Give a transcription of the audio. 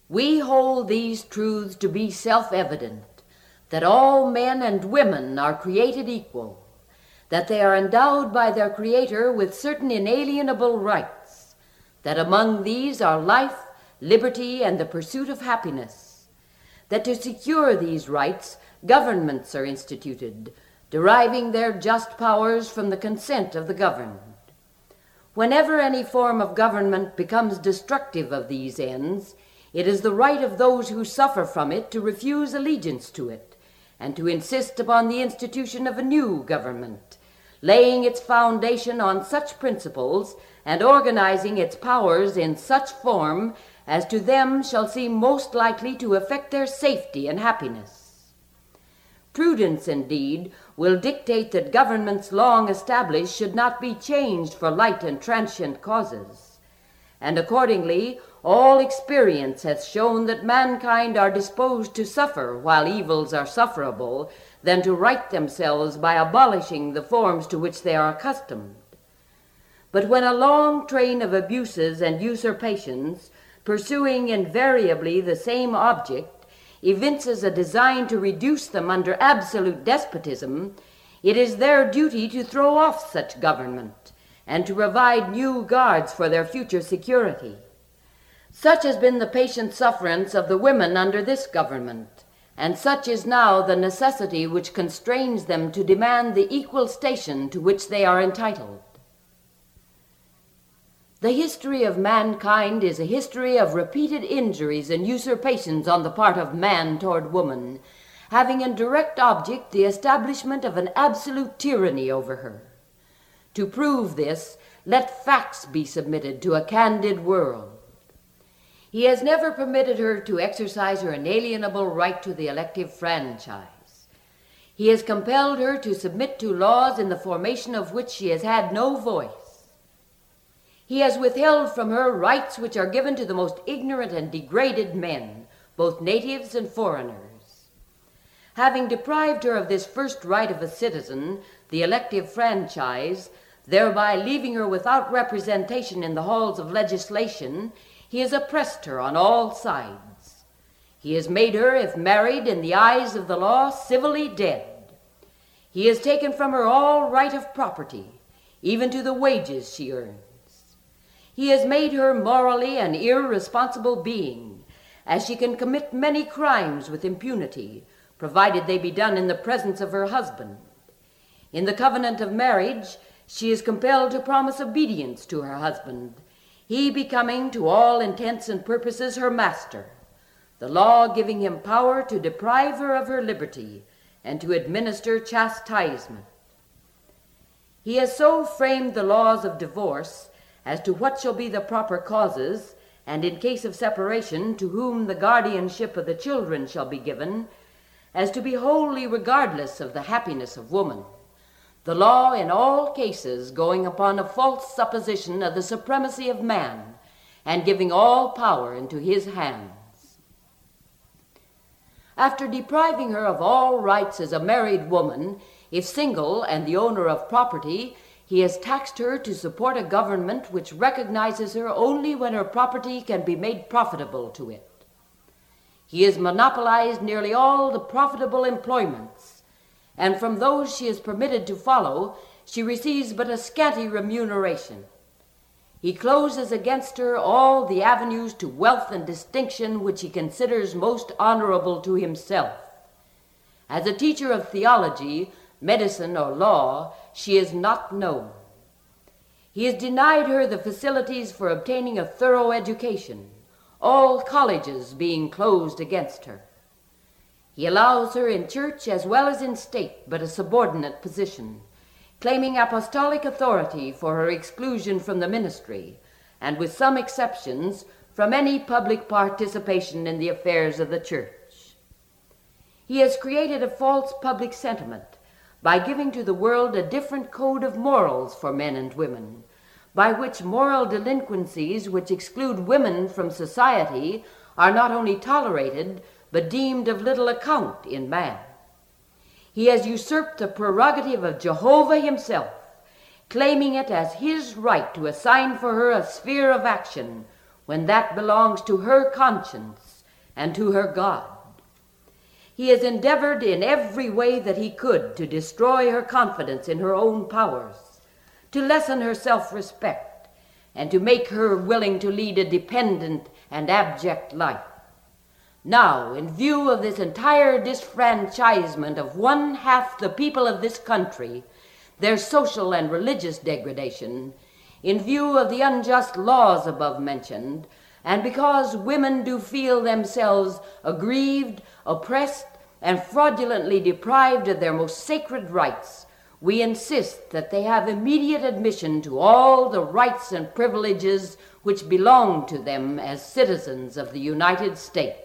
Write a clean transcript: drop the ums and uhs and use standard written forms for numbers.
We hold these truths to be self-evident, that all men and women are created equal, that they are endowed by their Creator with certain inalienable rights, that among these are life, liberty, and the pursuit of happiness, that to secure these rights, governments are instituted, deriving their just powers from the consent of the governed. Whenever any form of government becomes destructive of these ends, it is the right of those who suffer from it to refuse allegiance to it, and to insist upon the institution of a new government, laying its foundation on such principles and organizing its powers in such form as to them shall seem most likely to effect their safety and happiness. Prudence, indeed, will dictate that governments long established should not be changed for light and transient causes, and accordingly all experience has shown that mankind are disposed to suffer while evils are sufferable than to right themselves by abolishing the forms to which they are accustomed. But when a long train of abuses and usurpations, pursuing invariably the same object, evinces a design to reduce them under absolute despotism, it is their duty to throw off such government and to provide new guards for their future security. Such has been the patient sufferance of the women under this government, and such is now the necessity which constrains them to demand the equal station to which they are entitled. The history of mankind is a history of repeated injuries and usurpations on the part of man toward woman, having in direct object the establishment of an absolute tyranny over her. To prove this, let facts be submitted to a candid world. He has never permitted her to exercise her inalienable right to the elective franchise. He has compelled her to submit to laws in the formation of which she has had no voice. He has withheld from her rights which are given to the most ignorant and degraded men, both natives and foreigners. Having deprived her of this first right of a citizen, the elective franchise, thereby leaving her without representation in the halls of legislation, he has oppressed her on all sides. He has made her, if married in the eyes of the law, civilly dead. He has taken from her all right of property, even to the wages she earns. He has made her morally an irresponsible being, as she can commit many crimes with impunity, provided they be done in the presence of her husband. In the covenant of marriage, she is compelled to promise obedience to her husband, he becoming to all intents and purposes her master, the law giving him power to deprive her of her liberty and to administer chastisement. He has so framed the laws of divorce as to what shall be the proper causes, and in case of separation, to whom the guardianship of the children shall be given, as to be wholly regardless of the happiness of woman, the law in all cases going upon a false supposition of the supremacy of man, and giving all power into his hands. After depriving her of all rights as a married woman, if single and the owner of property, he has taxed her to support a government which recognizes her only when her property can be made profitable to it. He has monopolized nearly all the profitable employments, and from those she is permitted to follow, she receives but a scanty remuneration. He closes against her all the avenues to wealth and distinction which he considers most honorable to himself. As a teacher of theology, medicine, or law, she is not known. He has denied her the facilities for obtaining a thorough education, all colleges being closed against her. He allows her in church as well as in state but a subordinate position, claiming apostolic authority for her exclusion from the ministry, and with some exceptions, from any public participation in the affairs of the church. He has created a false public sentiment by giving to the world a different code of morals for men and women, by which moral delinquencies which exclude women from society are not only tolerated, but deemed of little account in man. He has usurped the prerogative of Jehovah himself, claiming it as his right to assign for her a sphere of action when that belongs to her conscience and to her God. He has endeavored in every way that he could to destroy her confidence in her own powers, to lessen her self-respect, and to make her willing to lead a dependent and abject life. Now, in view of this entire disfranchisement of one half the people of this country, their social and religious degradation, in view of the unjust laws above mentioned, and because women do feel themselves aggrieved, oppressed, and fraudulently deprived of their most sacred rights, we insist that they have immediate admission to all the rights and privileges which belong to them as citizens of the United States.